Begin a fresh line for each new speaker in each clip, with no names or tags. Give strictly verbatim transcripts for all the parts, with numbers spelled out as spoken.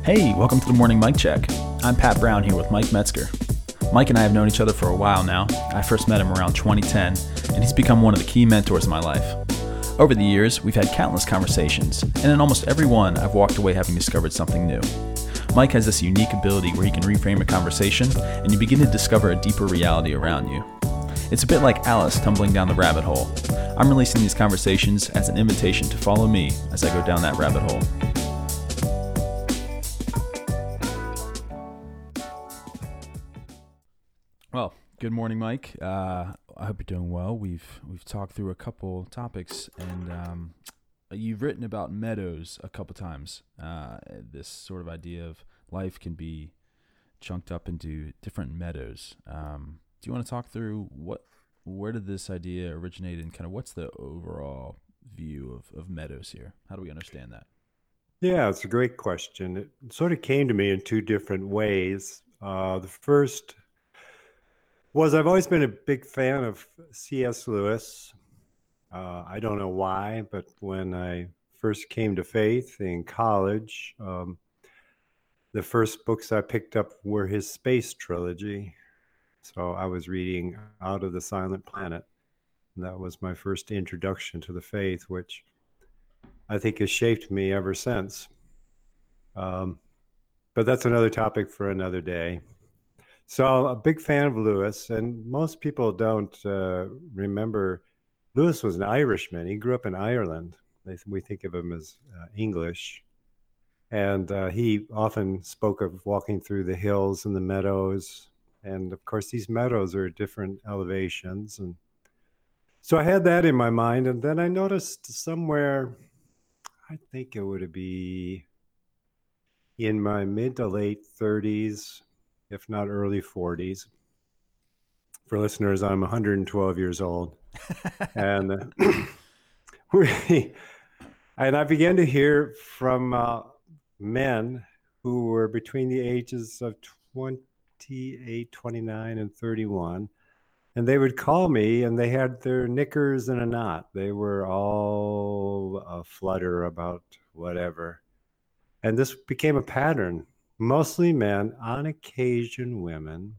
Hey, welcome to the Morning Mic Check. I'm Pat Brown here with Mike Metzger. Mike and I have known each other for a while now. I first met him around twenty ten, and he's become one of the key mentors in my life. Over the years, we've had countless conversations, and in almost every one, I've walked away having discovered something new. Mike has this unique ability where he can reframe a conversation, and you begin to discover a deeper reality around you. It's a bit like Alice tumbling down the rabbit hole. I'm releasing these conversations as an invitation to follow me as I go down that rabbit hole. Well, good morning, Mike. Uh, I hope you're doing well. We've we've talked through a couple topics, and um, you've written about meadows a couple times. Uh, this sort of idea of life can be chunked up into different meadows. Um, do you want to talk through what, where did this idea originate, and kind of what's the overall view of, of meadows here? How do we understand that?
Yeah, it's a great question. It sort of came to me in two different ways. Uh, the first was I've always been a big fan of C S. Lewis. Uh, I don't know why, but when I first came to faith in college, um, the first books I picked up were his space trilogy. So I was reading Out of the Silent Planet. And that was my first introduction to the faith, which I think has shaped me ever since. Um, but that's another topic for another day. So a big fan of Lewis, and most people don't uh, remember Lewis was an Irishman. He grew up in Ireland. They, we think of him as uh, English. And uh, he often spoke of walking through the hills and the meadows. And of course, these meadows are different elevations. And so I had that in my mind. And then I noticed somewhere, I think it would be in my mid to late thirties, if not early forties. For listeners, I'm one hundred twelve years old. and uh, we, and I began to hear from uh, men who were between the ages of twenty-eight, twenty-nine, and thirty-one. And they would call me, and they had their knickers in a knot. They were all aflutter about whatever. And this became a pattern. Mostly men, on occasion women.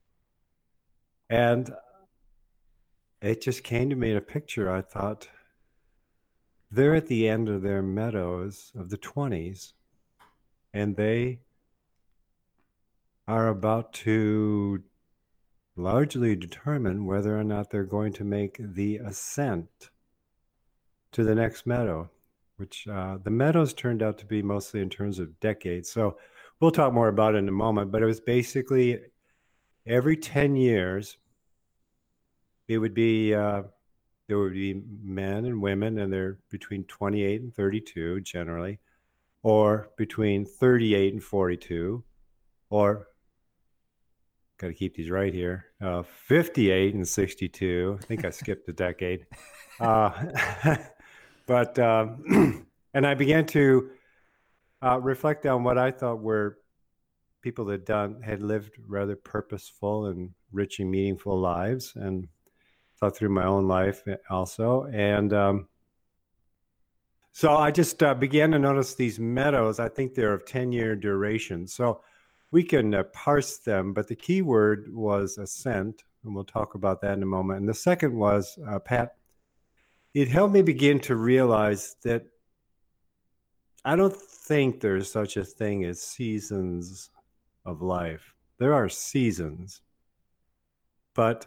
And it just came to me in a picture. I thought, they're at the end of their meadows of the twenties, and they are about to largely determine whether or not they're going to make the ascent to the next meadow, which uh, the meadows turned out to be mostly in terms of decades. So we'll talk more about it in a moment, but it was basically every ten years, it would be, uh, there would be men and women, and they're between twenty-eight and thirty-two generally, or between thirty-eight and forty-two, or, got to keep these right here, uh, fifty-eight and sixty-two. I think I skipped a decade. Uh, but, um, and I began to uh, reflect on what I thought were people that done had lived rather purposeful and rich and meaningful lives, and thought through my own life also. And um, so I just uh, began to notice these meadows. I think they're of ten-year duration. So we can uh, parse them, but the key word was ascent, and we'll talk about that in a moment. And the second was, uh, Pat, it helped me begin to realize that I don't think there's such a thing as seasons of life. There are seasons, but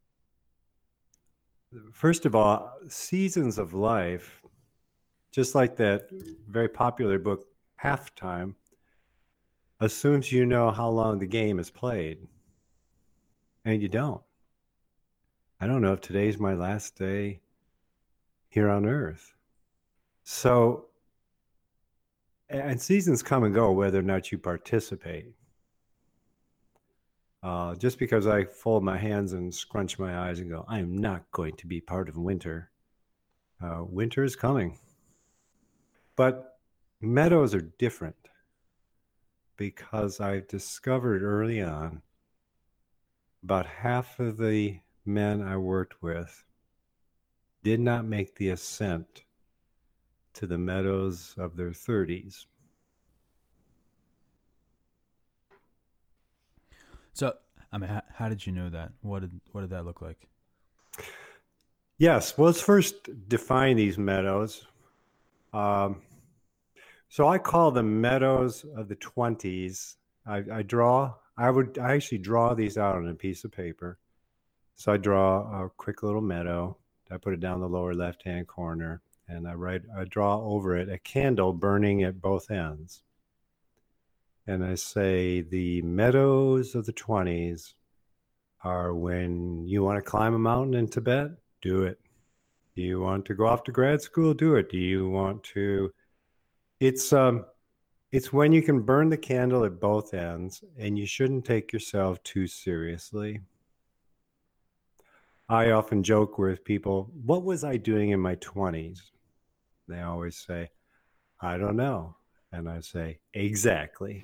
first of all, seasons of life, just like that very popular book, Halftime, assumes you know how long the game is played, and you don't. I don't know if today's my last day here on Earth. So, and seasons come and go whether or not you participate. Uh, just because I fold my hands and scrunch my eyes and go, I am not going to be part of winter. Uh, winter is coming. But meadows are different, because I discovered early on about half of the men I worked with did not make the ascent to the meadows of their thirties.
So, I mean, how, how did you know that? What did what did that look like?
Yes, well, let's first define these meadows. Um, so I call them meadows of the twenties. I, I draw, I would, I actually draw these out on a piece of paper. So I draw a quick little meadow. I put it down the lower left-hand corner, and I write, I draw over it a candle burning at both ends. And I say the meadows of the twenties are when you want to climb a mountain in Tibet, do it. Do you want to go off to grad school? Do it. Do you want to? It's um, it's when you can burn the candle at both ends, and you shouldn't take yourself too seriously. I often joke with people, what was I doing in my twenties? They always say, I don't know. And I say, exactly.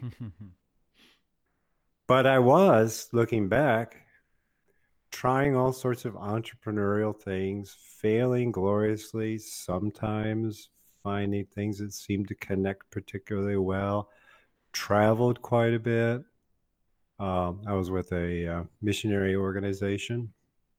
But I was, looking back, trying all sorts of entrepreneurial things, failing gloriously, sometimes finding things that seemed to connect particularly well, traveled quite a bit. Um, I was with a uh, missionary organization.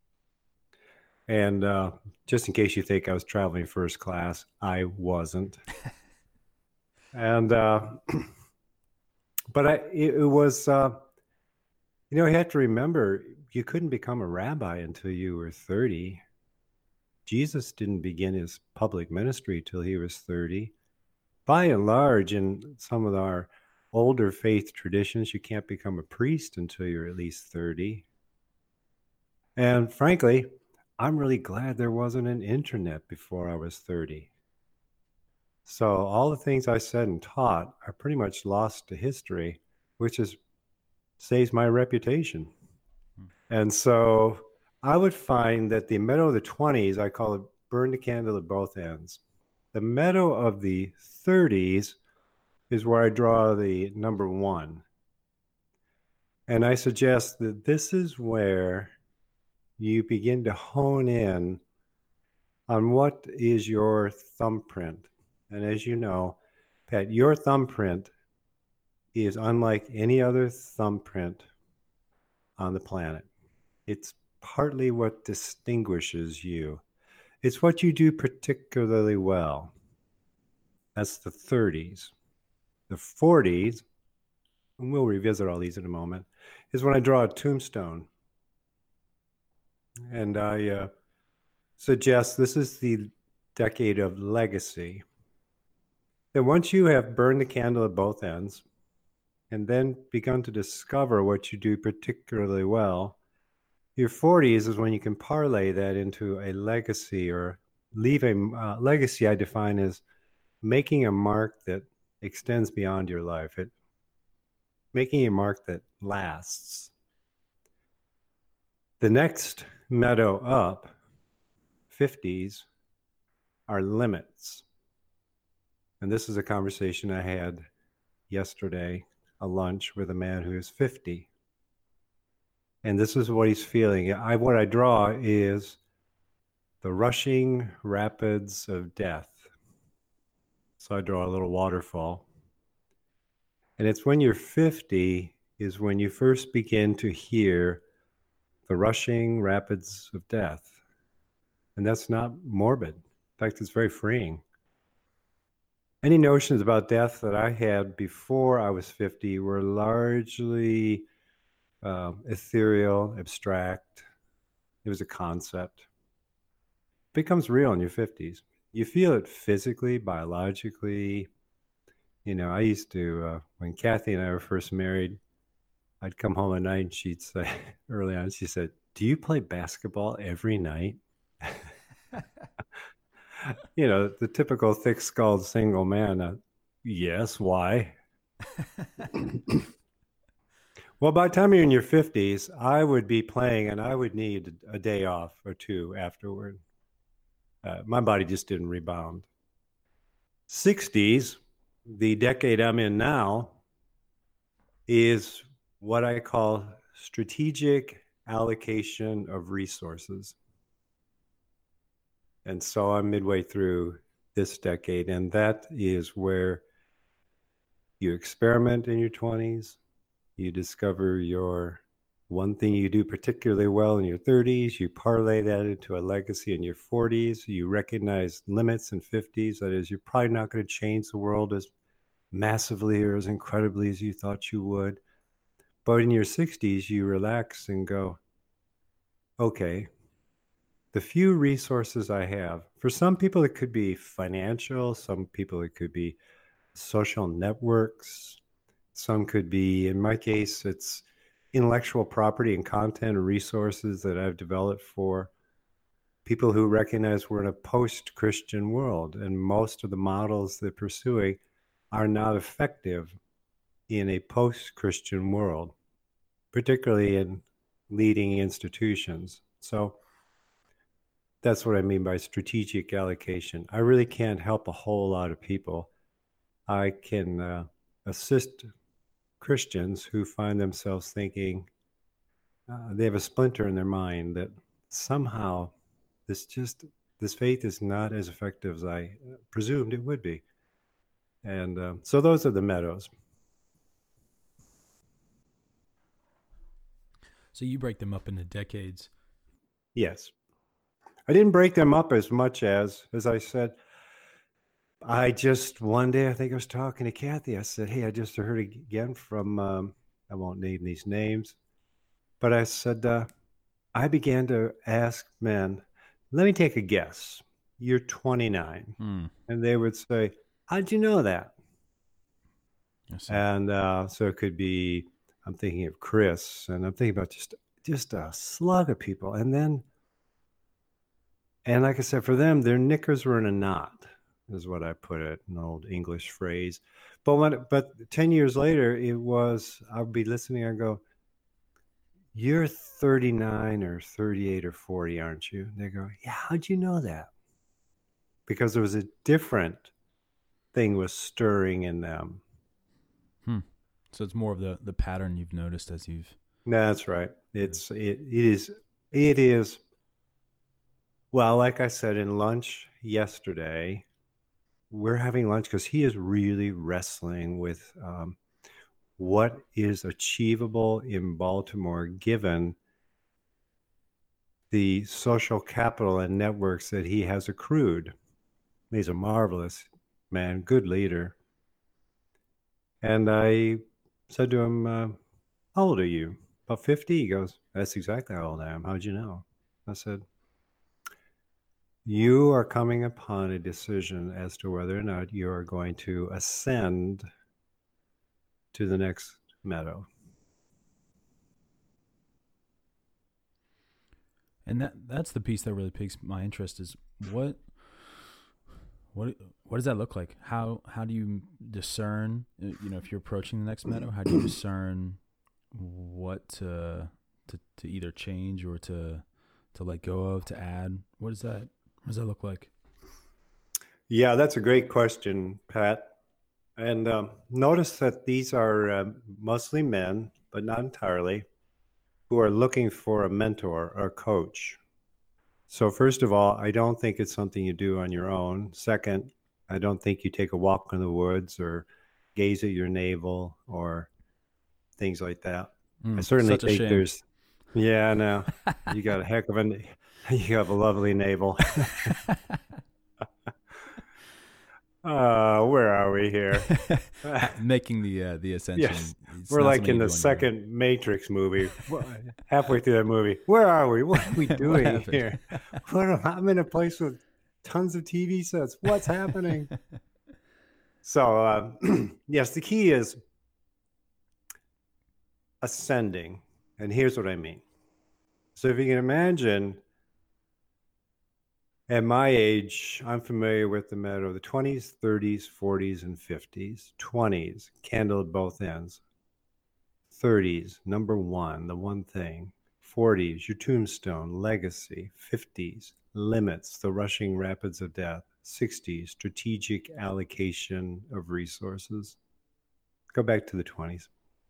And uh, just in case you think I was traveling first class, I wasn't. and, uh, but I, it, it was, uh, you know, you have to remember, you couldn't become a rabbi until you were thirty. Jesus didn't begin his public ministry till he was thirty. By and large, in some of our older faith traditions, you can't become a priest until you're at least thirty. And frankly, I'm really glad there wasn't an internet before I was thirty. So all the things I said and taught are pretty much lost to history, which is saves my reputation. Hmm. And so I would find that the meadow of the twenties, I call it burn the candle at both ends. The meadow of the thirties is where I draw the number one. And I suggest that this is where you begin to hone in on what is your thumbprint. And as you know, Pat, your thumbprint is unlike any other thumbprint on the planet. It's partly what distinguishes you. It's what you do particularly well. That's the thirties. The forties, and we'll revisit all these in a moment, is when I draw a tombstone. And I uh, suggest this is the decade of legacy. That once you have burned the candle at both ends, and then begun to discover what you do particularly well, your forties is when you can parlay that into a legacy, or leave a uh, legacy I define as making a mark that extends beyond your life, it making a mark that lasts. The next meadow up, fifties, are limits. And this is a conversation I had yesterday, a lunch with a man who is fifty. And this is what he's feeling. I, what I draw is the rushing rapids of death. So I draw a little waterfall. And it's when you're fifty is when you first begin to hear the rushing rapids of death. And that's not morbid. In fact, it's very freeing. Any notions about death that I had before I was fifty were largely uh, ethereal, abstract. It was a concept. It becomes real in your fifties. You feel it physically, biologically. You know, I used to, uh, when Kathy and I were first married, I'd come home at night and she'd say, early on, she said, "Do you play basketball every night?" You know, the typical thick-skulled single man. Uh, yes, why? Well, by the time you're in your fifties, I would be playing and I would need a day off or two afterward. Uh, my body just didn't rebound. sixties, the decade I'm in now, is what I call strategic allocation of resources. And so I'm midway through this decade, and that is where you experiment in your twenties, you discover your One thing you do particularly well in your thirties, you parlay that into a legacy in your forties. You recognize limits in fifties. That is, you're probably not going to change the world as massively or as incredibly as you thought you would. But in your sixties, you relax and go, okay, the few resources I have, for some people, it could be financial. Some people, it could be social networks. Some could be, in my case, it's intellectual property and content and resources that I've developed for people who recognize we're in a post-Christian world, and most of the models they're pursuing are not effective in a post-Christian world, particularly in leading institutions. So that's what I mean by strategic allocation. I really can't help a whole lot of people. I can uh, assist Christians who find themselves thinking uh, they have a splinter in their mind that somehow this just this faith is not as effective as I presumed it would be. And uh, so those are the meadows.
So you break them up into decades.
Yes. I didn't break them up as much as, as I said, I just, one day, I think I was talking to Kathy. I said, hey, I just heard again from, um, I won't name these names, but I said, uh, I began to ask men, let me take a guess. You're twenty-nine.
Hmm.
And they would say, how'd you know that? And uh, so it could be, I'm thinking of Chris, and I'm thinking about just, just a slug of people. And then, and like I said, for them, their knickers were in a knot, is what I put it, an old English phrase. But when, but ten years later, it was, I'll be listening and go, you're thirty-nine or thirty-eight or forty, aren't you? And they go, yeah, how'd you know that? Because there was a different thing was stirring in them.
Hmm. So it's more of the, the pattern you've noticed as you've.
That's right. It's, it, it is, it is, well, like I said, in lunch yesterday, we're having lunch because he is really wrestling with um, what is achievable in Baltimore given the social capital and networks that he has accrued. He's a marvelous man, good leader. And I said to him, uh, how old are you? About fifty? He goes, that's exactly how old I am. How'd you know? I said, you are coming upon a decision as to whether or not you are going to ascend to the next meadow.
And that that's the piece that really piques my interest is what what what does that look like? How how do you discern, you know, if you're approaching the next meadow, how do you discern what to to, to either change or to to let go of, to add? What is that? What does that look like?
Yeah, that's a great question, Pat. And um, notice that these are uh, mostly men, but not entirely, who are looking for a mentor or a coach. So first of all, I don't think it's something you do on your own. Second, I don't think you take a walk in the woods or gaze at your navel or things like that.
Mm,
I certainly
such a
think
shame.
there's, yeah, no, you got a heck of a, you have a lovely navel. Uh, where are we here?
Making the uh, the ascension.
Yes, we're like in the second Matrix movie. Halfway through that movie, where are we? What are we doing here? What am, I'm in a place with tons of T V sets. What's happening? So, uh, yes, the key is ascending, and here's what I mean. So, if you can imagine. At my age, I'm familiar with the meadow of the twenties, thirties, forties, and fifties. twenties, candle at both ends. thirties, number one, the one thing. forties, your tombstone, legacy. fifties, limits, the rushing rapids of death. sixties, strategic allocation of resources. Go back to the twenties.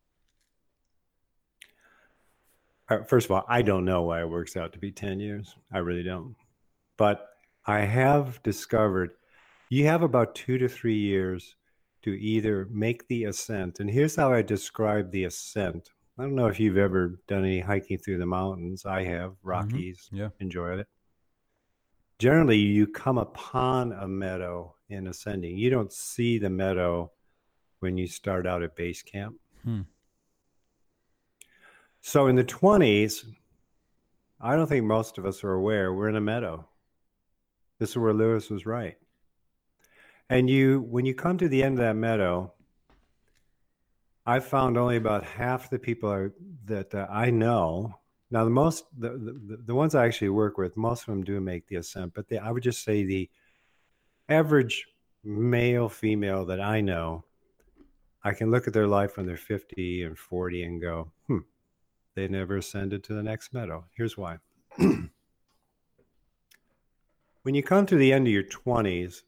All right, first of all, I don't know why it works out to be ten years. I really don't. But I have discovered you have about two to three years to either make the ascent. And here's how I describe the ascent I don't know if you've ever done any hiking through the mountains. I have. Rockies.
Mm-hmm. Yeah.
Enjoyed it. Generally, you come upon a meadow in ascending. You don't see the meadow when you start out at base camp.
Hmm.
So in the twenties, I don't think most of us are aware we're in a meadow. This is where Lewis was right. And you, when you come to the end of that meadow, I found only about half the people are, that uh, I know. Now, the most, the, the, the ones I actually work with, most of them do make the ascent, but the, I would just say the average male, female that I know, I can look at their life when they're fifty and forty and go, hmm, they never ascended to the next meadow. Here's why. When you come to the end of your twenties,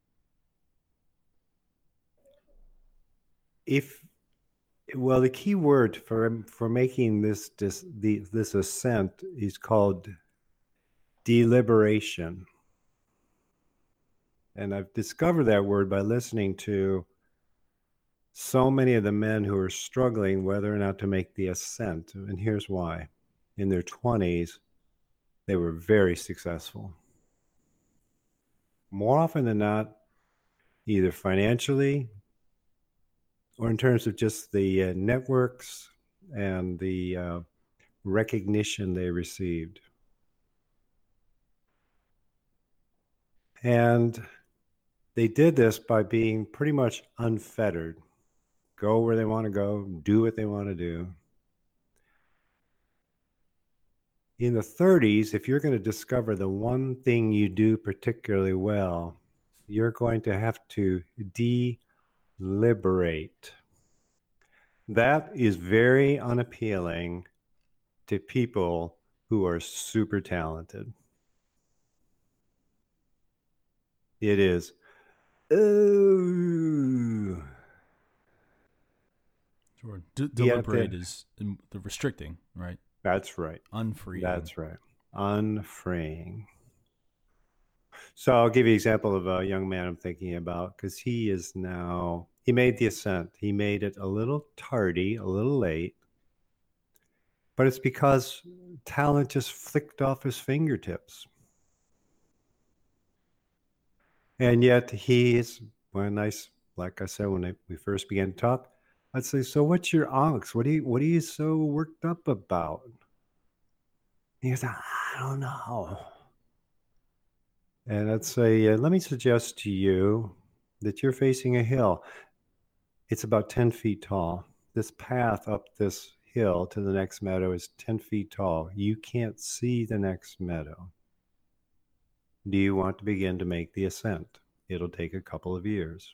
if, well, the key word for, for making this, this, the, this ascent is called deliberation. And I've discovered that word by listening to so many of the men who are struggling whether or not to make the ascent. And here's why. In their twenties, they were very successful. More often than not, either financially or in terms of just the uh, networks and the uh, recognition they received. And they did this by being pretty much unfettered. Go where they want to go, do what they want to do. In the thirties, if you're going to discover the one thing you do particularly well, you're going to have to deliberate. That is very unappealing to people who are super talented. It is. Ooh.
Sure. D- deliberate yeah, is the restricting, right?
That's right.
Unfreeing.
That's right. Unfreeing. So I'll give you an example of a young man I'm thinking about, because he is now, he made the ascent. He made it a little tardy, a little late, but it's because talent just flicked off his fingertips. And yet he's, when I, like I said, when I, we first began to talk, I'd say, so what's your angst? What are you, what are you so worked up about? He goes, I don't know. And I'd say, uh, let me suggest to you that you're facing a hill. It's about ten feet tall. This path up this hill to the next meadow is ten feet tall. You can't see the next meadow. Do you want to begin to make the ascent? It'll take a couple of years.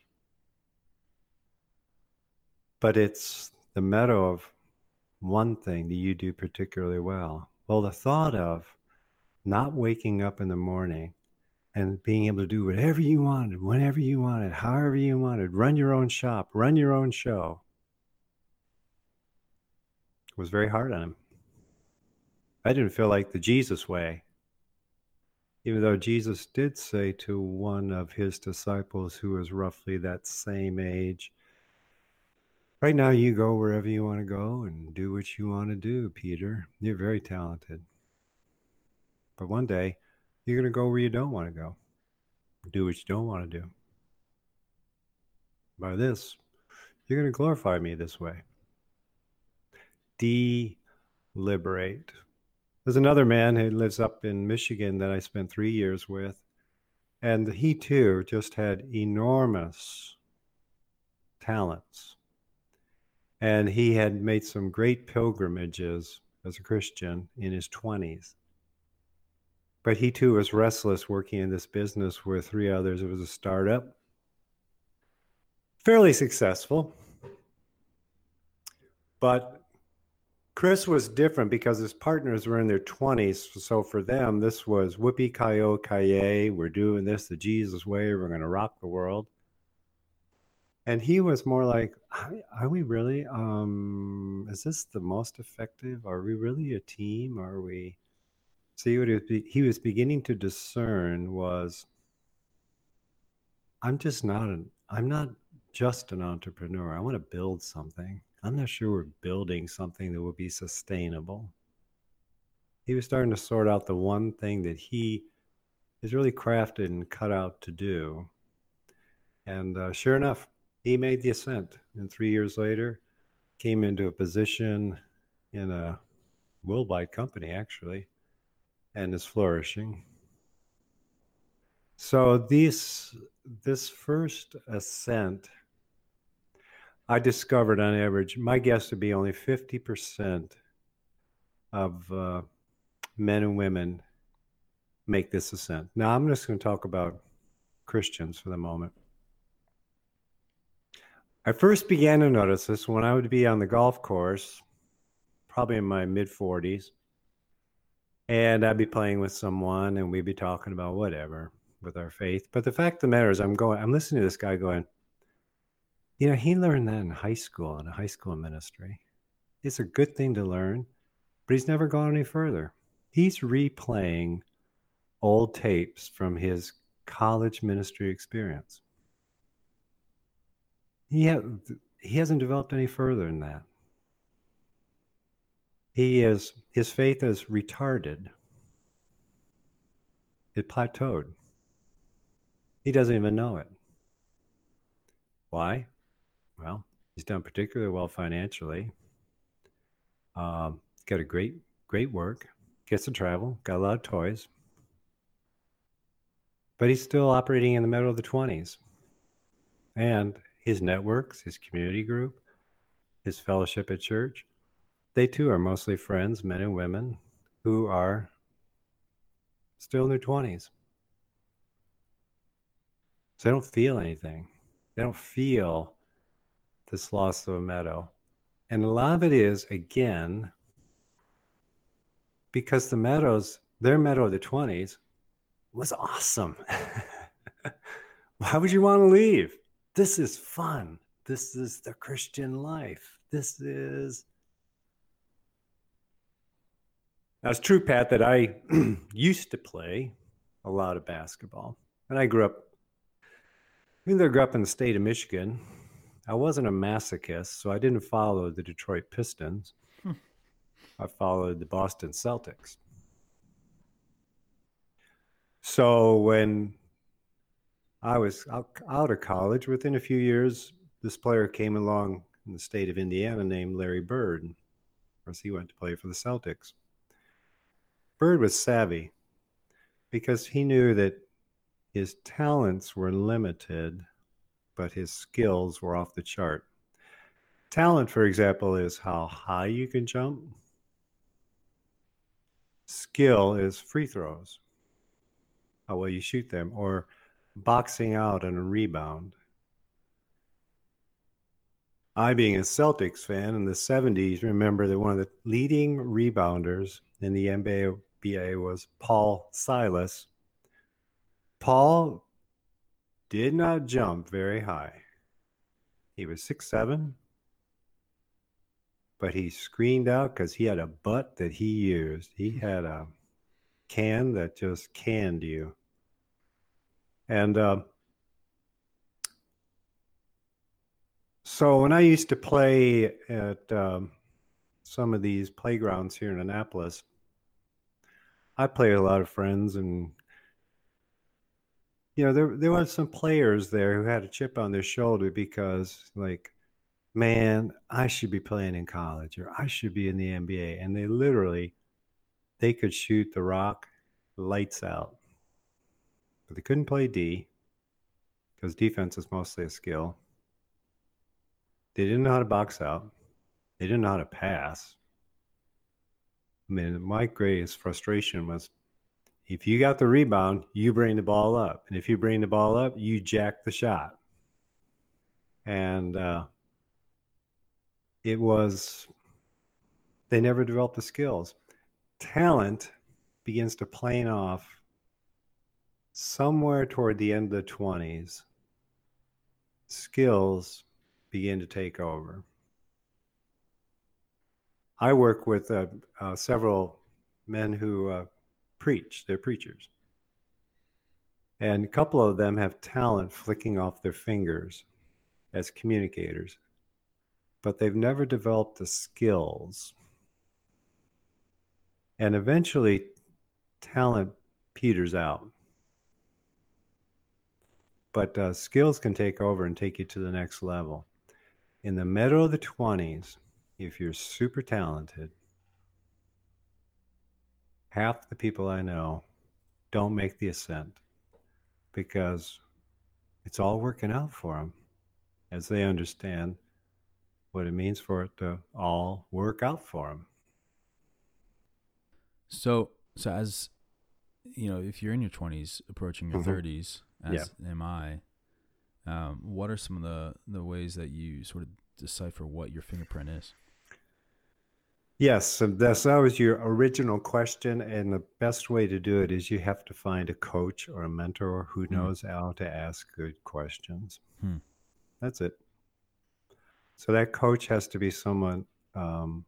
But it's the meadow of one thing that you do particularly well. Well, the thought of not waking up in the morning and being able to do whatever you wanted, whenever you wanted, however you wanted, run your own shop, run your own show, was very hard on him. I didn't feel like the Jesus way, even though Jesus did say to one of his disciples who was roughly that same age, right now you go wherever you want to go and do what you want to do, Peter. You're very talented. But one day, you're going to go where you don't want to go. Do what you don't want to do. By this, you're going to glorify me this way. Deliberate. There's another man who lives up in Michigan that I spent three years with, and he too just had enormous talents. And he had made some great pilgrimages as a Christian in his twenties. But he too was restless working in this business with three others. It was a startup. Fairly successful. But Chris was different because his partners were in their twenties. So for them, this was whoopee-ki-yo-ki-yay. We're doing this the Jesus way. We're going to rock the world. And he was more like, are we really, um, is this the most effective? Are we really a team? Are we... See, what he was beginning to discern was, I'm just not an, I'm not just an entrepreneur. I want to build something. I'm not sure we're building something that will be sustainable. He was starting to sort out the one thing that he is really crafted and cut out to do. And uh, sure enough, he made the ascent. And three years later, came into a position in a worldwide company, actually, and is flourishing. So these, this first ascent, I discovered on average, my guess would be only fifty percent of uh, men and women make this ascent. Now, I'm just going to talk about Christians for the moment. I first began to notice this when I would be on the golf course, probably in my mid forties, and I'd be playing with someone and we'd be talking about whatever with our faith. But the fact of the matter is, I'm going, I'm listening to this guy going, you know, he learned that in high school, in a high school ministry. It's a good thing to learn, but he's never gone any further. He's replaying old tapes from his college ministry experience. He, ha- he hasn't developed any further than that. He is, his faith is retarded. It plateaued. He doesn't even know it. Why? Well, he's done particularly well financially. Um, got a great, great work, gets to travel, got a lot of toys. But he's still operating in the middle of the twenties. And his networks, his community group, his fellowship at church, they too are mostly friends, men and women, who are still in their twenties. So they don't feel anything. They don't feel this loss of a meadow. And a lot of it is, again, because the meadows, their meadow of the twenties was awesome. Why would you want to leave? This is fun. This is the Christian life. This is... Now, it's true, Pat, that I used to play a lot of basketball. And I grew up, even though I grew up in the state of Michigan, I wasn't a masochist, so I didn't follow the Detroit Pistons. Hmm. I followed the Boston Celtics. So when I was out, out of college, within a few years, this player came along in the state of Indiana named Larry Bird. Of course, he went to play for the Celtics. Bird was savvy because he knew that his talents were limited, but his skills were off the chart. Talent, for example, is how high you can jump. Skill is free throws, how well you shoot them, or boxing out on a rebound. I, being a Celtics fan in the seventies, remember that one of the leading rebounders in the N B A was Paul Silas. Paul did not jump very high. He was six seven, but he screened out because he had a butt that he used. He had a can that just canned you. And uh, so when I used to play at um, some of these playgrounds here in Annapolis, I played with a lot of friends, and you know, there there was some players there who had a chip on their shoulder because, like, man, I should be playing in college, or I should be in the N B A. And they literally, they could shoot the rock lights out, but they couldn't play D because defense is mostly a skill. They didn't know how to box out. They didn't know how to pass. I mean, my greatest frustration was, if you got the rebound, you bring the ball up. And if you bring the ball up, you jack the shot. And uh, it was, they never developed the skills. Talent begins to plane off somewhere toward the end of the twenties. Skills begin to take over. I work with uh, uh, several men who uh, preach. They're preachers. And a couple of them have talent flicking off their fingers as communicators. but they've never developed the skills. And eventually, talent peters out. But uh, skills can take over and take you to the next level. In the middle of the twenties, if you're super talented, half the people I know don't make the ascent because it's all working out for them as they understand what it means for it to all work out for them.
So, so as you know, if you're in your twenties, approaching your mm-hmm. thirties, as yeah. am I, um, what are some of the, the ways that you sort of decipher what your fingerprint is?
Yes, so that's that was your original question, and the best way to do it is you have to find a coach or a mentor who hmm. knows how to ask good questions. Hmm. That's it. So that coach has to be someone um,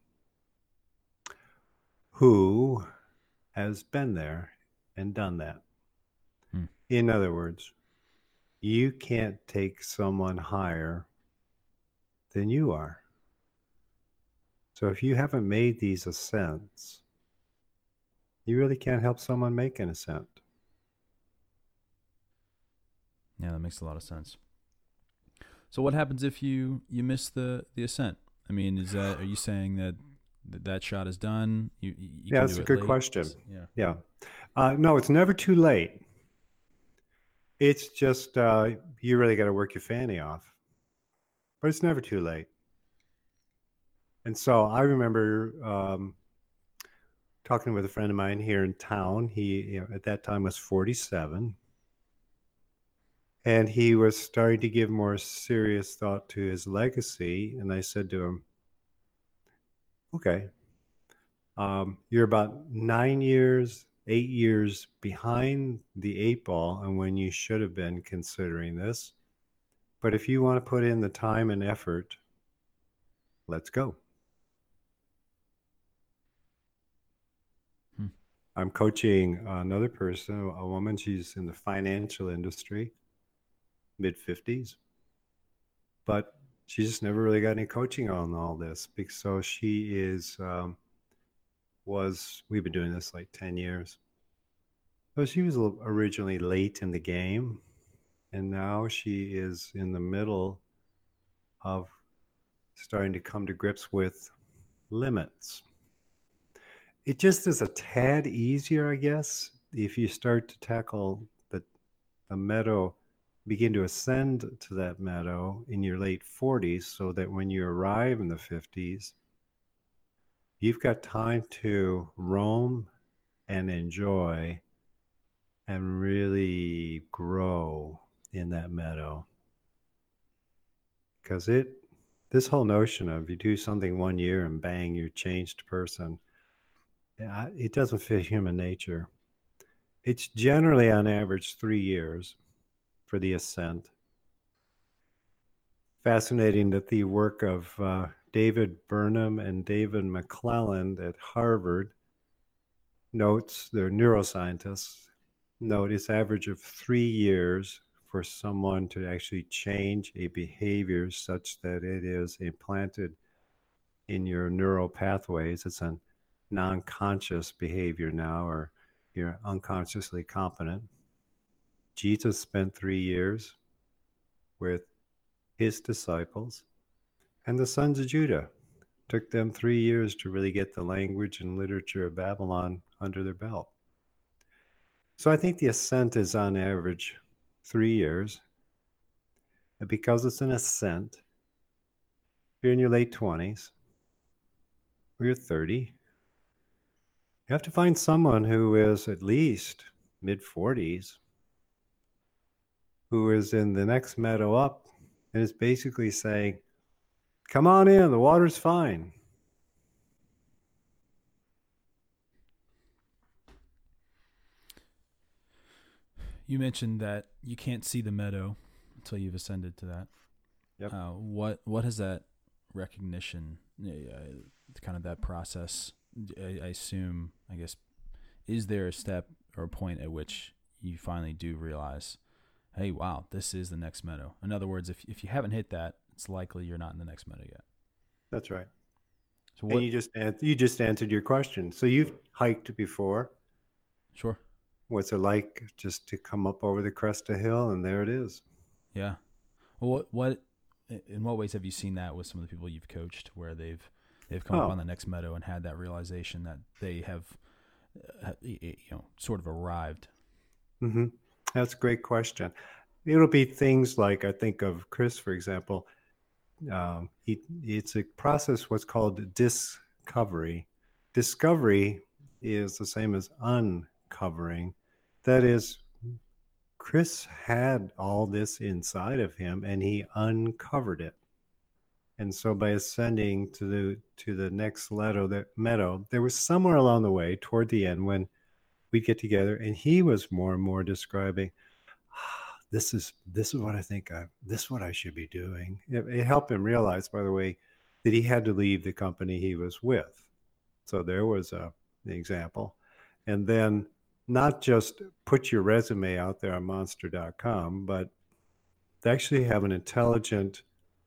who has been there and done that. Hmm. In other words, you can't take someone higher than you are. So if you haven't made these ascents, you really can't help someone make an ascent.
Yeah, that makes a lot of sense. So what happens if you, you miss the, the ascent? I mean, is that, are you saying that that, that shot is done? You, you
yeah,
can
that's
do
a
it
good
late?
question.
Yeah.
Yeah. Uh, no, it's never too late. It's just, uh, you really got to work your fanny off, but it's never too late. And so I remember um, talking with a friend of mine here in town. He, you know, at that time was forty-seven. And he was starting to give more serious thought to his legacy. And I said to him, okay, um, you're about nine years, eight years behind the eight ball and when you should have been considering this. But if you want to put in the time and effort, let's go. Hmm. I'm coaching another person, a woman. She's in the financial industry, mid fifties, but she just never really got any coaching on all this. Because so she is, um, was, we've been doing this like ten years. So she was originally late in the game, and now she is in the middle of starting to come to grips with limits. It just is a tad easier, I guess, if you start to tackle the, the meadow, begin to ascend to that meadow in your late forties, so that when you arrive in the fifties, you've got time to roam and enjoy and really grow in that meadow. Because it, this whole notion of you do something one year and bang, you're a changed person, it doesn't fit human nature. It's generally on average three years for the ascent. Fascinating that the work of uh, David Burnham and David McClelland at Harvard notes, they're neuroscientists, note it's average of three years for someone to actually change a behavior such that it is implanted in your neural pathways. It's a non-conscious behavior now, or you're unconsciously competent. Jesus spent three years with his disciples, and the sons of Judah took them three years to really get the language and literature of Babylon under their belt. So I think the ascent is on average three years. And because it's an ascent, if you're in your late twenties or you're thirty, you have to find someone who is at least mid forties, who is in the next meadow up and is basically saying, come on in, the water's fine.
You mentioned that you can't see the meadow until you've ascended to that.
Yep.
Uh, what what has that recognition, uh, kind of that process, I, I assume, I guess, is there a step or a point at which you finally do realize, hey, wow, this is the next meadow? In other words, if if you haven't hit that, it's likely you're not in the next meadow yet.
That's right.
So
And
what?
you just an- you just answered your question. So you've hiked before.
Sure.
What's it like just to come up over the crest of the hill and there it is?
Yeah. Well, what what in what ways have you seen that with some of the people you've coached, where they've they've come up on
Oh,
the next meadow and had that realization that they have, uh, you know, sort of arrived?
hmm that's a great question. It'll be things like I think of Chris, for example. Um, he, it's a process what's called discovery. Discovery is the same as uncovering. That is, Chris had all this inside of him and he uncovered it. And so by ascending to the to the next meadow, that meadow, there was somewhere along the way toward the end when we'd get together and he was more and more describing, ah, this is this is what I think I this is what I should be doing. It, it helped him realize, by the way, that he had to leave the company he was with. So there was a an example. And then not just put your resume out there on monster dot com, but actually have an intelligent,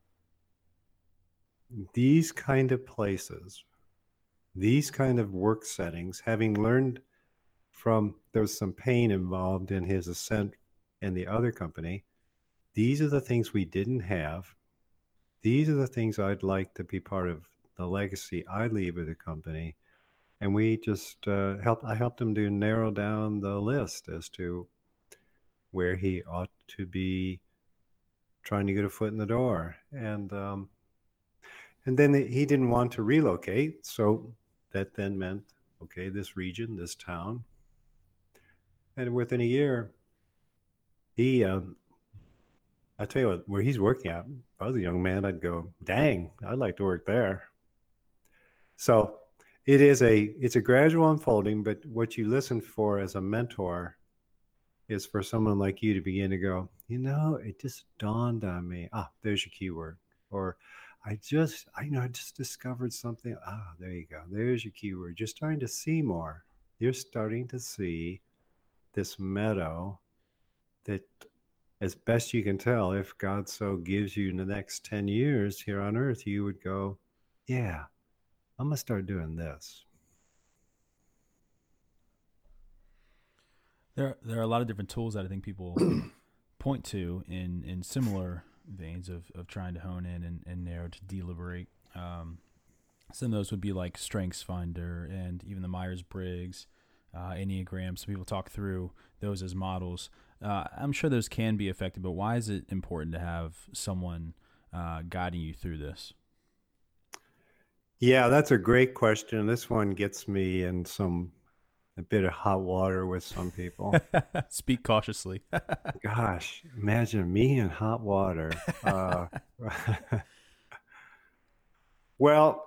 these kind of places, these kind of work settings, having learned from, there was some pain involved in his ascent in the other company. These are the things we didn't have. These are the things I'd like to be part of the legacy I leave with the company. And we just uh, helped, I helped him to narrow down the list as to where he ought to be trying to get a foot in the door. And, um, and then he didn't want to relocate. So that then meant, okay, this region, this town. And within a year, he, um, I tell you what, where he's working at, if I was a young man, I'd go, dang, I'd like to work there. So it is a, it's a gradual unfolding, but what you listen for as a mentor is for someone like you to begin to go, you know, it just dawned on me. Ah, there's your keyword. Or I just, I know, I just discovered something. Ah, there you go. There's your keyword. You're starting to see more. You're starting to see this meadow that, as best you can tell, if God so gives you in the next ten years here on earth, you would go, yeah, I'm going to start doing this.
There there are a lot of different tools that I think people point to in in similar veins of of trying to hone in and, and narrow to deliberate. Um, some of those would be like Strengths Finder and even the Myers Briggs, uh, Enneagram. Some people talk through those as models. Uh, I'm sure those can be effective, but why is it important to have someone uh, guiding you through this?
Yeah, that's a great question. This one gets me in some a bit of hot water with some people.
Speak cautiously.
Gosh, imagine me in hot water. Uh, well,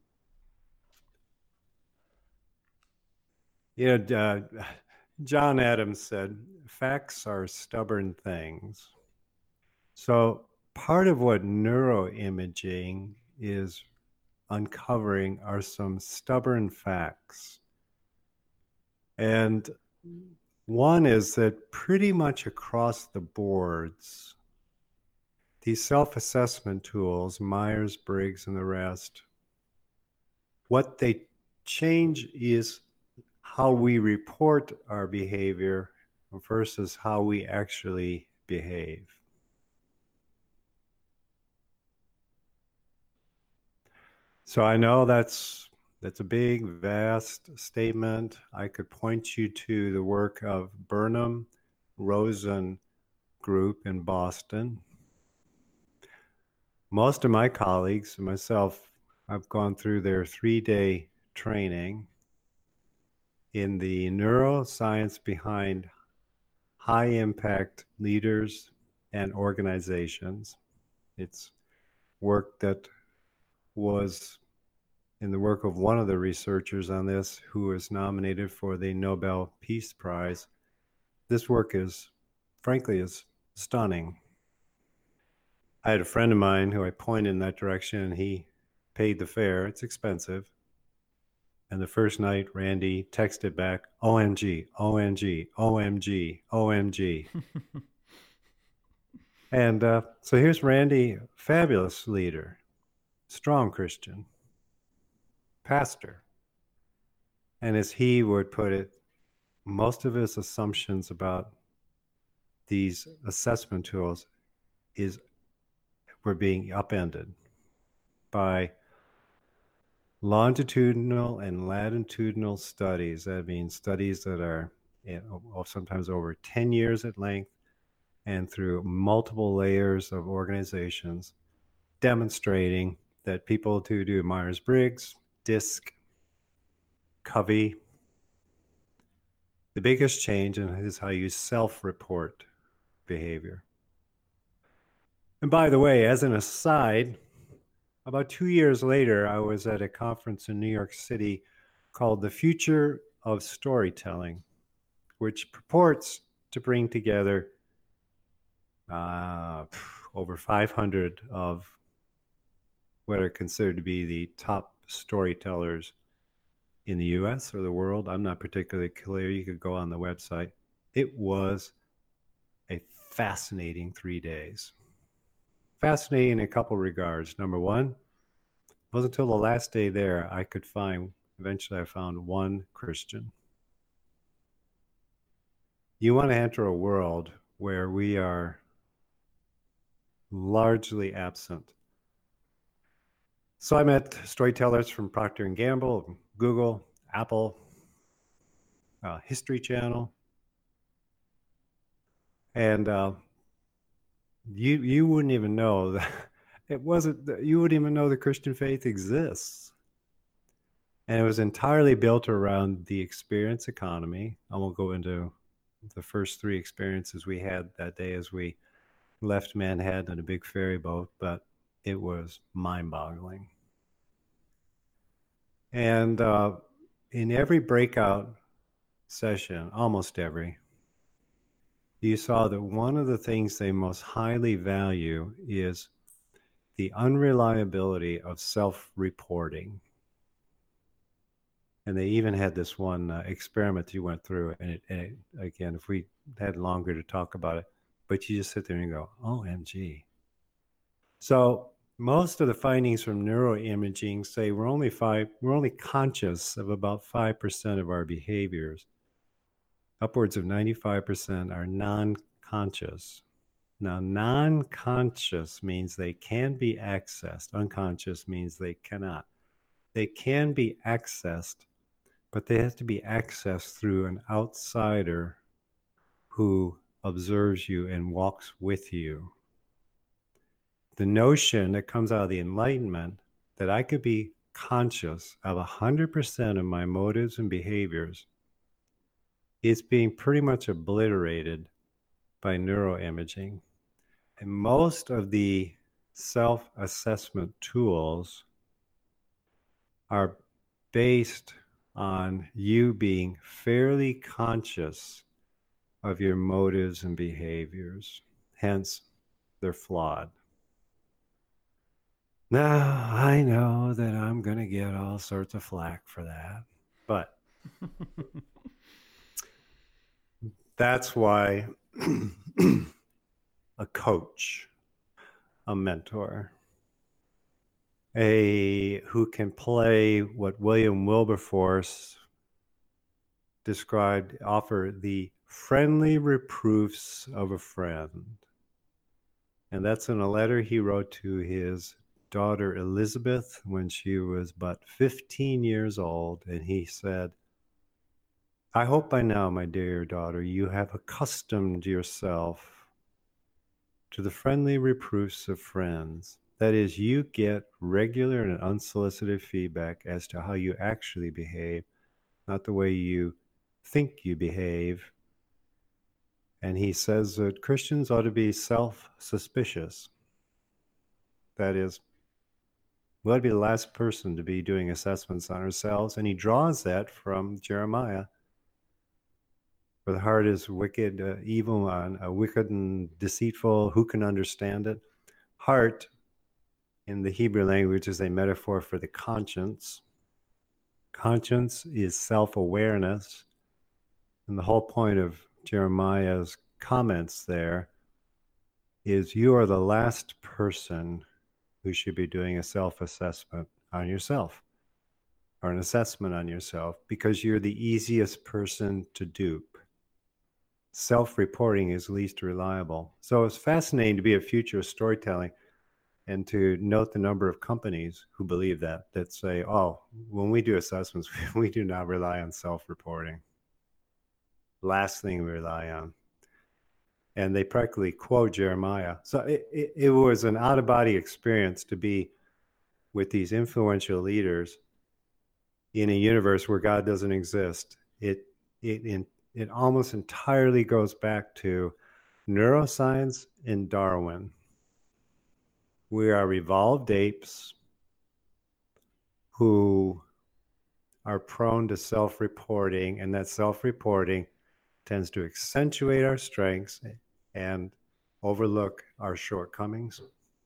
you know, uh, John Adams said, facts are stubborn things. So part of what neuroimaging is uncovering are some stubborn facts. And one is that pretty much across the boards, these self-assessment tools, Myers-Briggs and the rest, what they change is how we report our behavior versus how we actually behave. So I know that's that's a big, vast statement. I could point you to the work of Burnham Rosen Group in Boston. Most of my colleagues and myself, I've gone through their three-day training in the neuroscience behind high-impact leaders and organizations. It's work that was in the work of one of the researchers on this who was nominated for the Nobel Peace Prize. This work is, frankly, is stunning. I had a friend of mine who I pointed in that direction and he paid the fare. It's expensive. And the first night, Randy texted back, O M G, O M G, O M G, O M G. And uh, so here's Randy, fabulous leader, strong Christian, pastor. And as he would put it, most of his assumptions about these assessment tools is were being upended by longitudinal and latitudinal studies. That means studies that are you know, sometimes over ten years at length and through multiple layers of organizations, demonstrating that people who do Myers-Briggs, DISC, Covey, the biggest change is how you self-report behavior. And by the way, as an aside, about two years later, I was at a conference in New York City called The Future of Storytelling, which purports to bring together uh, over five hundred of what are considered to be the top storytellers in the U S or the world. I'm not particularly clear. You could go on the website. It was a fascinating three days. Fascinating in a couple regards. Number one, it wasn't until the last day there I could find, eventually I found one Christian. You want to enter a world where we are largely absent. So I met storytellers from Procter and Gamble, Google, Apple, uh, History Channel, and uh, you you wouldn't even know that it wasn't. You wouldn't even know the Christian faith exists, and it was entirely built around the experience economy. I won't go into the first three experiences we had that day as we left Manhattan in a big ferry boat, but it was mind-boggling. And uh, in every breakout session, almost every, you saw that one of the things they most highly value is the unreliability of self-reporting. And they even had this one uh, experiment you went through, and, it, and it, again, if we had longer to talk about it, but you just sit there and you go, O M G. So most of the findings from neuroimaging say we're only five, we're only conscious of about five percent of our behaviors. Upwards of ninety-five percent are non-conscious. Now, non-conscious means they can be accessed. Unconscious means they cannot. They can be accessed, but they have to be accessed through an outsider who observes you and walks with you. The notion that comes out of the Enlightenment that I could be conscious of one hundred percent of my motives and behaviors is being pretty much obliterated by neuroimaging. And most of the self-assessment tools are based on you being fairly conscious of your motives and behaviors. Hence, they're flawed. Now, I know that I'm going to get all sorts of flack for that, but that's why a coach, a mentor, a who can play what William Wilberforce described, offer the friendly reproofs of a friend. And that's in a letter he wrote to his daughter Elizabeth when she was but fifteen years old. And he said, I hope by now, my dear daughter, you have accustomed yourself to the friendly reproofs of friends. That is, you get regular and unsolicited feedback as to how you actually behave, not the way you think you behave. And he says that Christians ought to be self-suspicious. That is, we ought to be the last person to be doing assessments on ourselves. And he draws that from Jeremiah. For the heart is wicked, uh, evil, uh, wicked and deceitful. Who can understand it? Heart, in the Hebrew language, is a metaphor for the conscience. Conscience is self-awareness. And the whole point of Jeremiah's comments there is you are the last person who should be doing a self-assessment on yourself, or an assessment on yourself, because you're the easiest person to dupe. Self-reporting is least reliable. So it's fascinating to be a future of storytelling and to note the number of companies who believe that, that say, oh, when we do assessments, we do not rely on self-reporting. Last thing we rely on. And they practically quote Jeremiah. So it, it, it was an out-of-body experience to be with these influential leaders in a universe where God doesn't exist. It, it, it, it almost entirely goes back to neuroscience and Darwin. We are evolved apes who are prone to self-reporting, and that self-reporting tends to accentuate our strengths and overlook our shortcomings.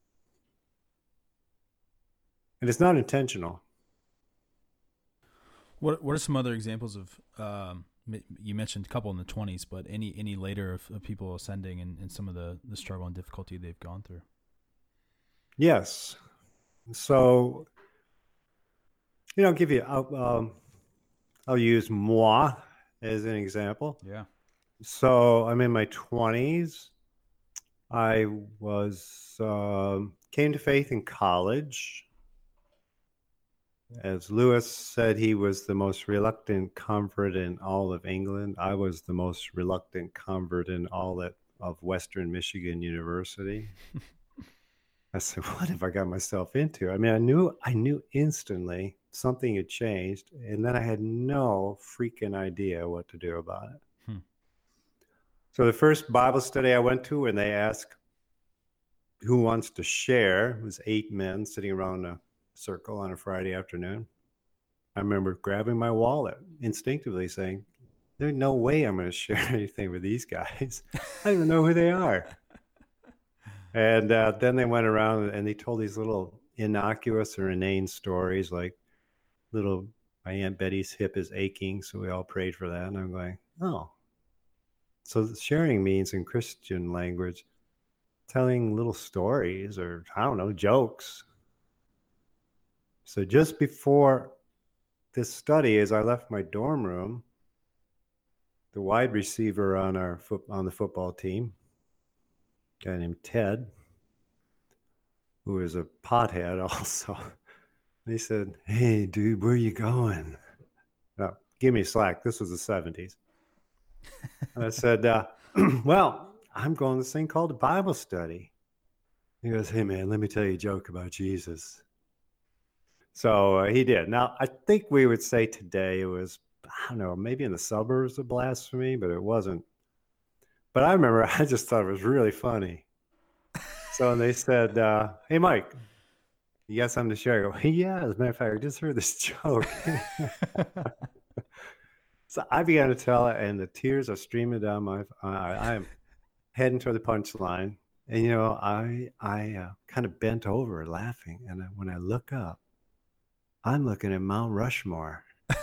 And it's not intentional.
What What are some other examples of? Um, you mentioned a couple in the twenties, but any any later of, of people ascending and, and some of the the struggle and difficulty they've gone through.
Yes. So, you know, I'll give you. I'll, um, I'll use moi as an example.
Yeah.
So I'm in my twenties. I was um, came to faith in college. As Lewis said, he was the most reluctant convert in all of England. I was the most reluctant convert in all of, of Western Michigan University. I said, what have I got myself into? I mean, I knew I knew instantly something had changed, and then I had no freaking idea what to do about it. Hmm. So the first Bible study I went to, and they asked who wants to share, it was eight men sitting around a circle on a Friday afternoon. I remember grabbing my wallet, instinctively saying, there's no way I'm going to share anything with these guys. I don't even know who they are. And uh, then they went around and they told these little innocuous or inane stories, like little, my Aunt Betty's hip is aching, so we all prayed for that. And I'm going, oh. So sharing means, in Christian language, telling little stories or, I don't know, jokes. So just before this study, as I left my dorm room, the wide receiver on our foot, on the football team, a guy named Ted, who is a pothead also, he said, hey, dude, where are you going? Now, give me slack. This was the seventies. And I said, uh, well, I'm going to this thing called a Bible study. He goes, hey, man, let me tell you a joke about Jesus. So uh, he did. Now, I think we would say today it was, I don't know, maybe in the suburbs of blasphemy, but it wasn't. But I remember I just thought it was really funny. So they said, uh, hey, Mike, you got something to share? I go, yeah, as a matter of fact, I just heard this joke. So I began to tell it, and the tears are streaming down my eye. I am heading toward the punchline. And, you know, I, I uh, kind of bent over laughing. And when I look up, I'm looking at Mount Rushmore.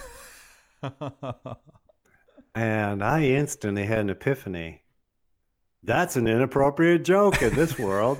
And I instantly had an epiphany. That's an inappropriate joke in this world.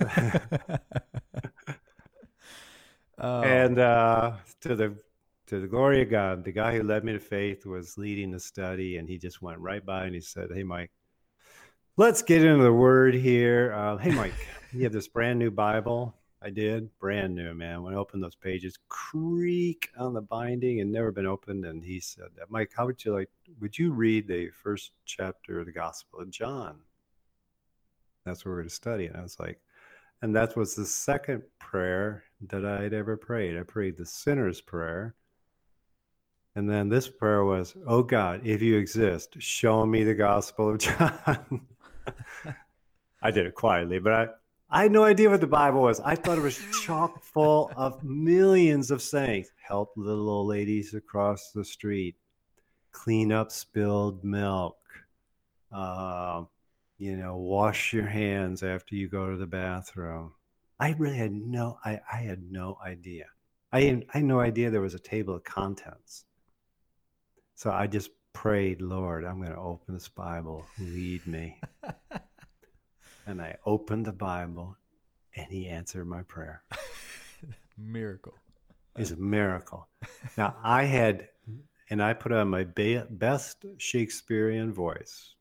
oh. And uh, to the to the glory of God, the guy who led me to faith was leading the study, and he just went right by and he said, hey, Mike, let's get into the word here. Uh, hey, Mike, you have this brand new Bible. I did. Brand new, man. When I opened those pages, creak on the binding and never been opened. And he said, Mike, how would you like, would you read the first chapter of the Gospel of John? That's what we're going to study. And I was like, and that was the second prayer that I'd ever prayed. I prayed the sinner's prayer. And then this prayer was, oh God, if you exist, show me the Gospel of John. I did it quietly, but I, I had no idea what the Bible was. I thought it was chock full of millions of sayings. Help little old ladies across the street. Clean up spilled milk. Uh, you know, wash your hands after you go to the bathroom. I really had no, I, I had no idea. I had, I had no idea there was a table of contents. So I just prayed, Lord, I'm going to open this Bible. Lead me. And I opened the Bible, and he answered my prayer.
Miracle.
It's a miracle. Now, I had, and I put on my be- best Shakespearean voice,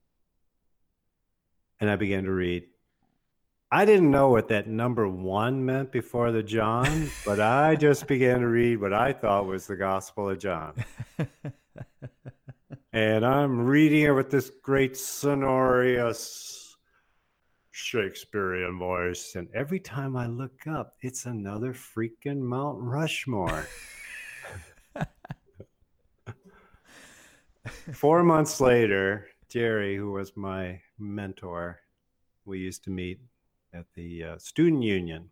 and I began to read. I didn't know what that number one meant before the John, but I just began to read what I thought was the Gospel of John. And I'm reading it with this great sonorous Shakespearean voice. And every time I look up, it's another freaking Mount Rushmore. Four months later, Jerry, who was my mentor, we used to meet at the uh, student union.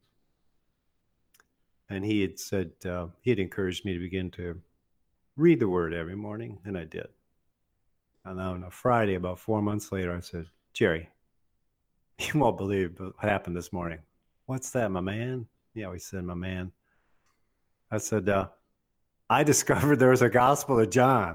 And he had said, uh, he had encouraged me to begin to read the word every morning, and I did. And on a Friday, about four months later, I said, Jerry, you won't believe what happened this morning. What's that, my man? Yeah, he said, my man. I said, uh, I discovered there was a Gospel of John.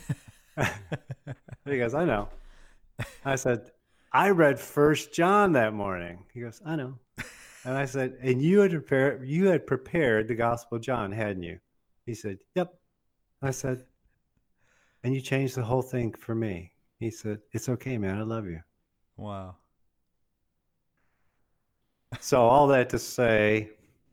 He goes, I know. I said, I read First John that morning. He goes, I know. And I said, and you had prepared, you had prepared the Gospel of John, hadn't you? He said, yep. I said, and you changed the whole thing for me. He said, it's okay, man. I love you.
Wow.
So all that to say,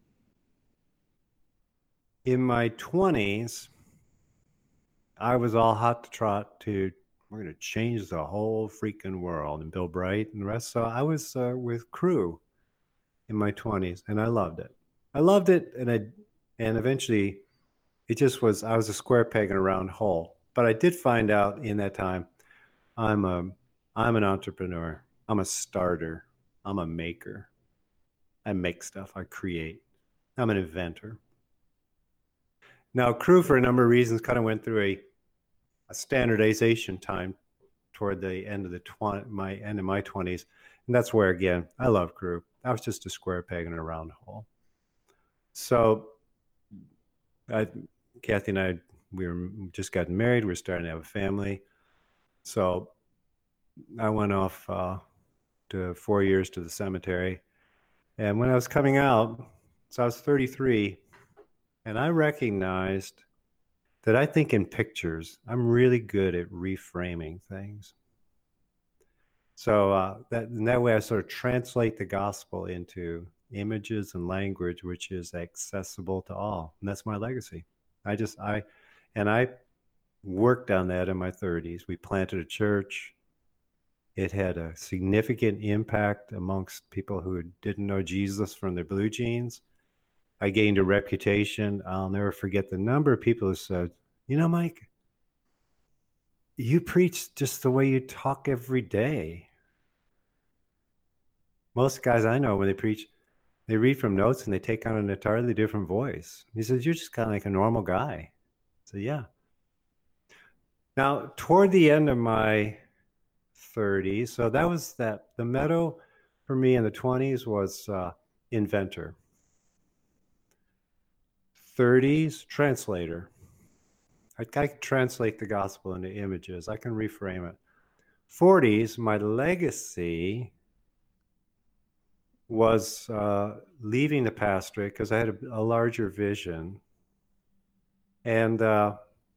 in my twenties, I was all hot to trot to, we're going to change the whole freaking world, and Bill Bright and the rest. So I was uh, with Cru in my twenties, and I loved it. I loved it, and I, and eventually, it just was. I was a square peg in a round hole. But I did find out in that time, I'm a, I'm an entrepreneur. I'm a starter. I'm a maker. I make stuff. I create. I'm an inventor. Now, Cru, for a number of reasons, kind of went through a, a standardization time toward the end of the tw- my end of my twenties, and that's where, again, I love Cru. I was just a square peg in a round hole. So, I, Kathy and I, we were just gotten married. We were starting to have a family. So, I went off uh, to four years to the cemetery, and when I was coming out, so I was thirty-three. And I recognized that I think in pictures. I'm really good at reframing things. So uh, that in that way, I sort of translate the gospel into images and language, which is accessible to all. And that's my legacy. I just, I, and I worked on that in my thirties. We planted a church. It had a significant impact amongst people who didn't know Jesus from their blue jeans. I gained a reputation. I'll never forget the number of people who said, you know, Mike, you preach just the way you talk every day. Most guys I know, when they preach, they read from notes and they take on an entirely different voice. He says, you're just kind of like a normal guy. So, yeah. Now, toward the end of my thirties, so that was that, the meadow for me in the twenties was uh, inventor. thirties, translator. I, I can translate the gospel into images. I can reframe it. forties, my legacy was uh, leaving the pastorate because I had a, a larger vision. And uh,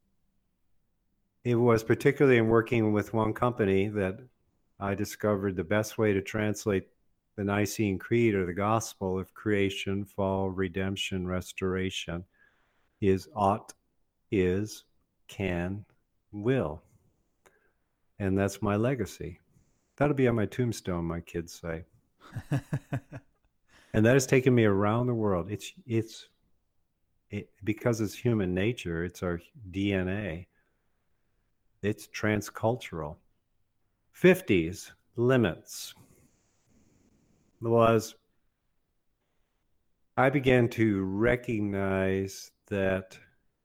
it was particularly in working with one company that I discovered the best way to translate the Nicene Creed, or the gospel of creation, fall, redemption, restoration, is ought, is, can, will. And that's my legacy. That'll be on my tombstone, my kids say. And that has taken me around the world. It's, it's, it, because it's human nature, it's our D N A. It's transcultural. fifties, limits. Was I began to recognize that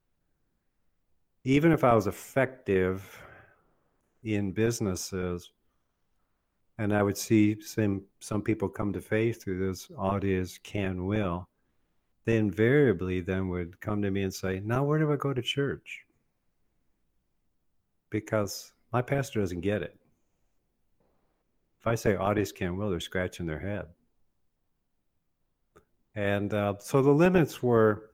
even if I was effective in businesses, and I would see some, some people come to faith through this ought, is, can, will, they invariably then would come to me and say, now where do I go to church? Because my pastor doesn't get it. If I say ought, is, can, will, they're scratching their head. And uh, so the limits were,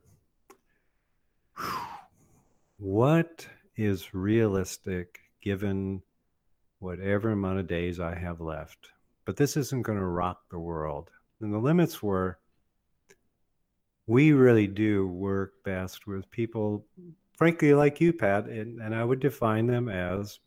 what is realistic given whatever amount of days I have left? But this isn't going to rock the world. And the limits were, we really do work best with people, frankly, like you, Pat, and, and I would define them as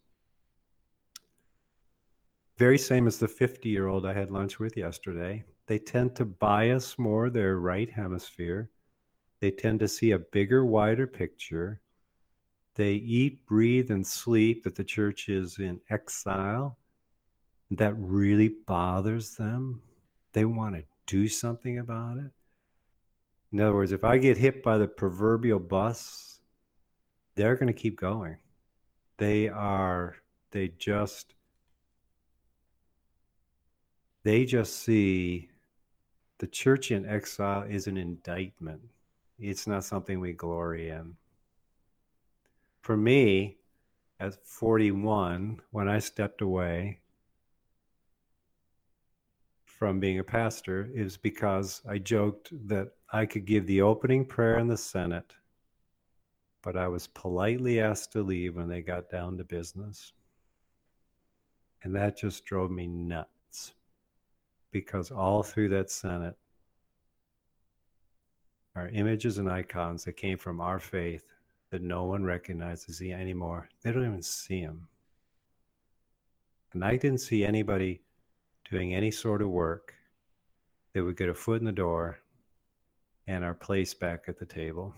very same as the fifty-year-old I had lunch with yesterday. They tend to bias more their right hemisphere. They tend to see a bigger, wider picture. They eat, breathe, and sleep that the church is in exile. That really bothers them. They want to do something about it. In other words, if I get hit by the proverbial bus, they're going to keep going. They are, they just, they just see the church in exile is an indictment. It's not something we glory in. For me, at forty-one, when I stepped away from being a pastor, is because I joked that I could give the opening prayer in the Senate, but I was politely asked to leave when they got down to business. And that just drove me nuts, because all through that Senate are images and icons that came from our faith that no one recognizes anymore. They don't even see them. And I didn't see anybody doing any sort of work that would get a foot in the door and our place back at the table.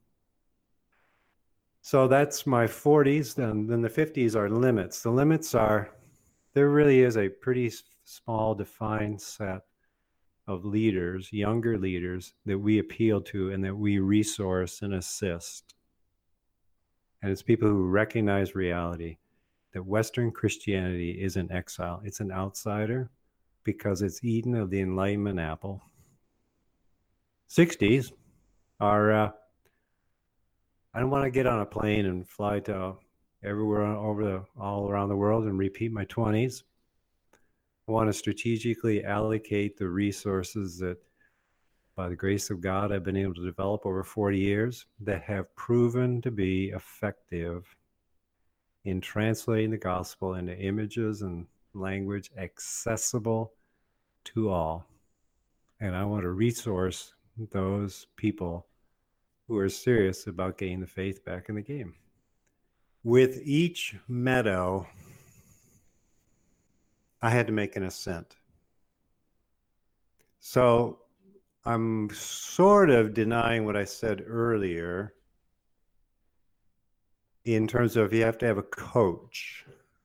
So that's my forties. Then, then the fifties are limits. The limits are, there really is a pretty small defined set of leaders, younger leaders, that we appeal to and that we resource and assist. And it's people who recognize reality, that Western Christianity is an exile. It's an outsider because it's eaten of the Enlightenment apple. sixties are, uh, I don't want to get on a plane and fly to everywhere over the, all around the world and repeat my twenties. I want to strategically allocate the resources that, by the grace of God, I've been able to develop over forty years that have proven to be effective in translating the gospel into images and language accessible to all. And I want to resource those people who are serious about getting the faith back in the game. With each meadow, I had to make an ascent. So I'm sort of denying what I said earlier in terms of you have to have a coach,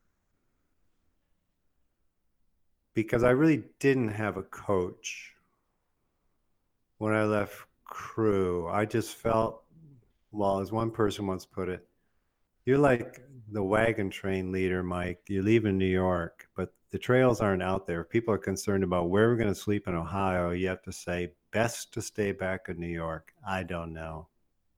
because I really didn't have a coach when I left Cru. I just felt, well, as one person once put it, you're like the wagon train leader, Mike. You leave in New York, but the trails aren't out there. People are concerned about where we're going to sleep in Ohio. You have to say, best to stay back in New York. I don't know.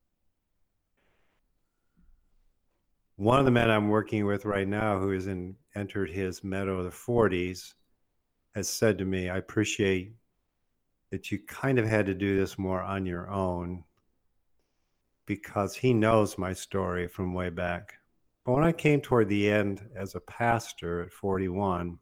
One of the men I'm working with right now, who has in, entered his meadow of the forties, has said to me, I appreciate that you kind of had to do this more on your own, because he knows my story from way back. But when I came toward the end as a pastor at forty-one,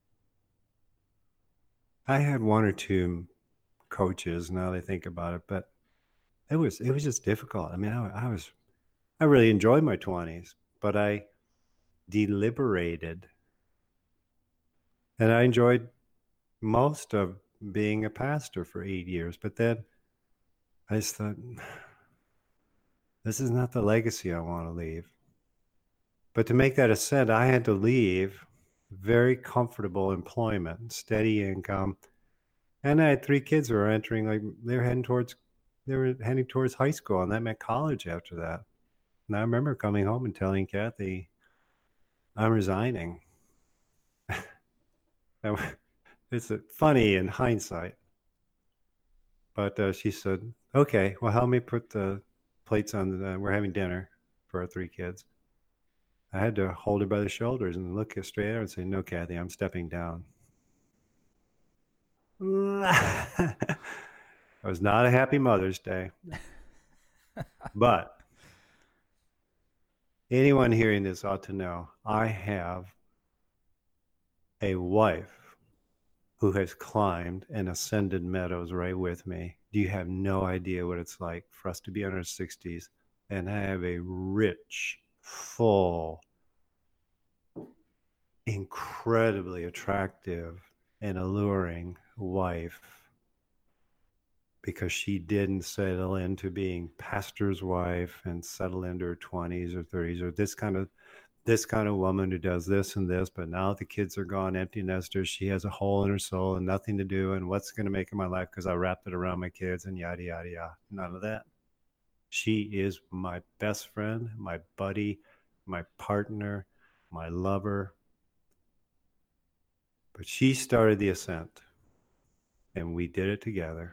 I had one or two coaches, now that I think about it, but it was it was just difficult. I mean, I, I was I really enjoyed my twenties, but I deliberated. And I enjoyed most of being a pastor for eight years. But then I just thought, this is not the legacy I want to leave. But to make that ascent, I had to leave very comfortable employment, steady income. And I had three kids who were entering, like they were heading towards, they were heading towards high school, and that meant college after that. And I remember coming home and telling Kathy, I'm resigning. It's funny in hindsight. But uh, she said, okay, well, help me put the plates on, the, uh, we're having dinner for our three kids. I had to hold her by the shoulders and look her straight at her and say, no, Kathy, I'm stepping down. It was not a happy Mother's Day. But anyone hearing this ought to know I have a wife who has climbed and ascended meadows right with me. You have no idea what it's like for us to be in our sixties and have a rich, full, incredibly attractive and alluring wife, because she didn't settle into being pastor's wife and settle into her twenties or thirties, or this kind of this kind of woman who does this and this, but now the kids are gone, empty nesters, she has a hole in her soul and nothing to do, and what's going to make of my life because I wrapped it around my kids and yada, yada, yada. None of that. She is my best friend, my buddy, my partner, my lover. But she started the ascent, and we did it together.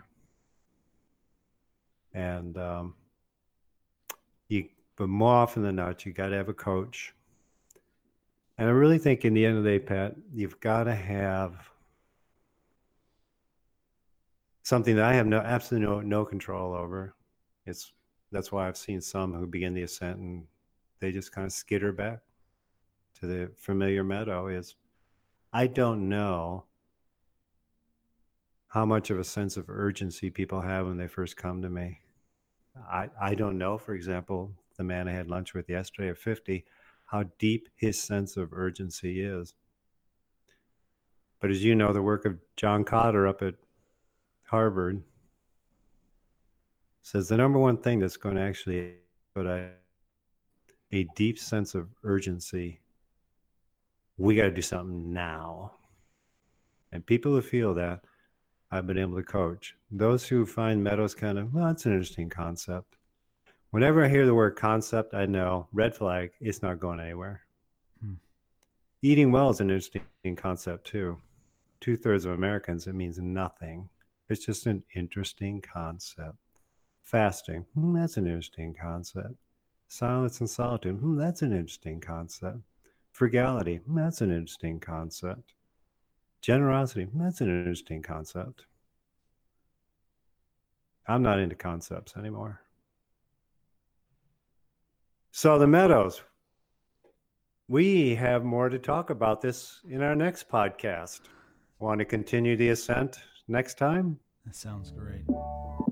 And um, you, but more often than not, you got to have a coach. And I really think in the end of the day, Pat, you've got to have something that I have no absolutely no, no control over. It's that's why I've seen some who begin the ascent and they just kind of skitter back to the familiar meadow. Is I don't know how much of a sense of urgency people have when they first come to me. I, I don't know, for example, the man I had lunch with yesterday at fifty, how deep his sense of urgency is. But as you know, the work of John Cotter up at Harvard says the number one thing that's going to actually put a, a deep sense of urgency, we got to do something now. And people who feel that, I've been able to coach. Those who find meadows kind of, well, that's an interesting concept. Whenever I hear the word concept, I know, red flag, it's not going anywhere. Hmm. Eating well is an interesting concept too. Two-thirds of Americans, it means nothing. It's just an interesting concept. Fasting, hmm, that's an interesting concept. Silence and solitude, hmm, that's an interesting concept. Frugality, hmm, that's an interesting concept. Generosity, that's an interesting concept. I'm not into concepts anymore. So the meadows, we have more to talk about this in our next podcast. Want to continue the ascent next time?
That sounds great.